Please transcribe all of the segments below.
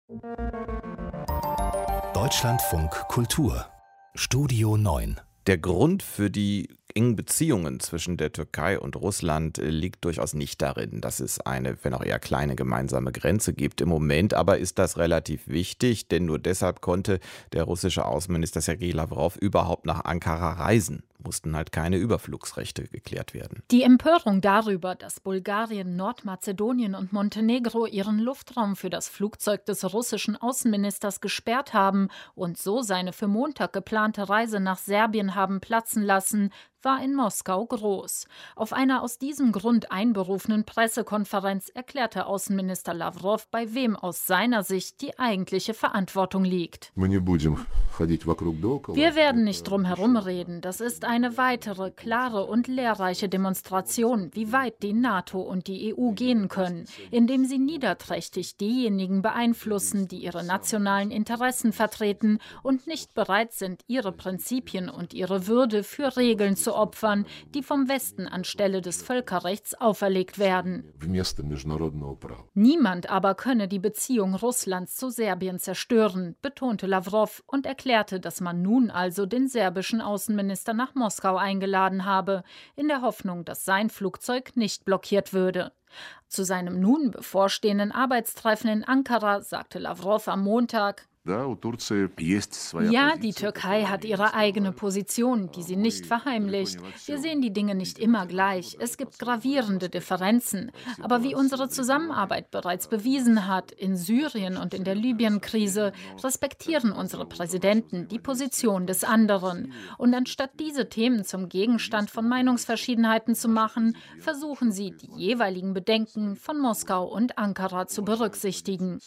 Deutschlandfunk Kultur Studio 9. Der Grund für die engen Beziehungen zwischen der Türkei und Russland liegt durchaus nicht darin, dass es eine, wenn auch eher kleine gemeinsame Grenze gibt. Im Moment aber ist das relativ wichtig, denn nur deshalb konnte der russische Außenminister Sergei Lavrov überhaupt nach Ankara reisen. Mussten halt keine Überflugsrechte geklärt werden. Die Empörung darüber, dass Bulgarien, Nordmazedonien und Montenegro ihren Luftraum für das Flugzeug des russischen Außenministers gesperrt haben und so seine für Montag geplante Reise nach Serbien haben platzen lassen, war in Moskau groß. Auf einer aus diesem Grund einberufenen Pressekonferenz erklärte Außenminister Lavrov, bei wem aus seiner Sicht die eigentliche Verantwortung liegt. Wir werden nicht drum herum reden. Das ist eine weitere, klare und lehrreiche Demonstration, wie weit die NATO und die EU gehen können, indem sie niederträchtig diejenigen beeinflussen, die ihre nationalen Interessen vertreten und nicht bereit sind, ihre Prinzipien und ihre Würde für Regeln zu opfern, die vom Westen anstelle des Völkerrechts auferlegt werden. Niemand aber könne die Beziehung Russlands zu Serbien zerstören, betonte Lavrov und erklärte, dass man nun also den serbischen Außenminister nach Moskau eingeladen habe, in der Hoffnung, dass sein Flugzeug nicht blockiert würde. Zu seinem nun bevorstehenden Arbeitstreffen in Ankara sagte Lavrov am Montag: Ja, die Türkei hat ihre eigene Position, die sie nicht verheimlicht. Wir sehen die Dinge nicht immer gleich. Es gibt gravierende Differenzen. Aber wie unsere Zusammenarbeit bereits bewiesen hat, in Syrien und in der Libyen-Krise, respektieren unsere Präsidenten die Position des anderen. Und anstatt diese Themen zum Gegenstand von Meinungsverschiedenheiten zu machen, versuchen sie, die jeweiligen Bedenken von Moskau und Ankara zu berücksichtigen.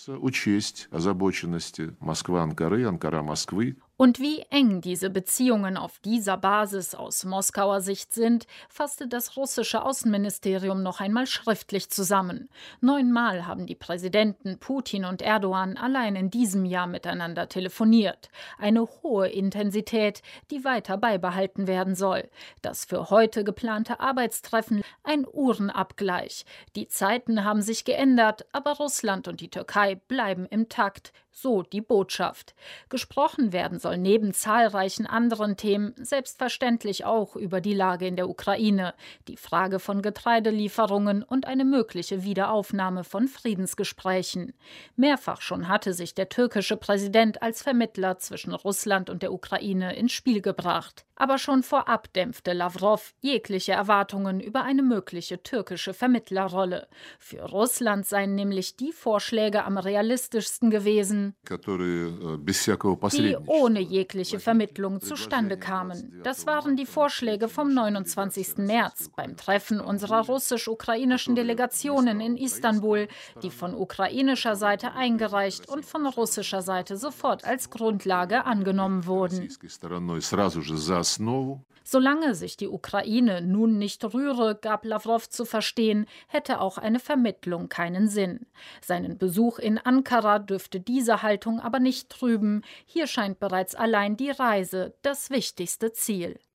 Москва Анкары, Анкара Москвы. Und wie eng diese Beziehungen auf dieser Basis aus Moskauer Sicht sind, fasste das russische Außenministerium noch einmal schriftlich zusammen. 9-mal haben die Präsidenten Putin und Erdogan allein in diesem Jahr miteinander telefoniert. Eine hohe Intensität, die weiter beibehalten werden soll. Das für heute geplante Arbeitstreffen ein Uhrenabgleich. Die Zeiten haben sich geändert, aber Russland und die Türkei bleiben im Takt. So die Botschaft. Gesprochen werden soll neben zahlreichen anderen Themen selbstverständlich auch über die Lage in der Ukraine, die Frage von Getreidelieferungen und eine mögliche Wiederaufnahme von Friedensgesprächen. Mehrfach schon hatte sich der türkische Präsident als Vermittler zwischen Russland und der Ukraine ins Spiel gebracht. Aber schon vorab dämpfte Lavrov jegliche Erwartungen über eine mögliche türkische Vermittlerrolle. Für Russland seien nämlich die Vorschläge am realistischsten gewesen, die ohne jegliche Vermittlung zustande kamen. Das waren die Vorschläge vom 29. März beim Treffen unserer russisch-ukrainischen Delegationen in Istanbul, die von ukrainischer Seite eingereicht und von russischer Seite sofort als Grundlage angenommen wurden. Solange sich die Ukraine nun nicht rühre, gab Lavrov zu verstehen, hätte auch eine Vermittlung keinen Sinn. Seinen Besuch in Ankara dürfte diese Haltung aber nicht trüben. Hier scheint bereits allein die Reise das wichtigste Ziel.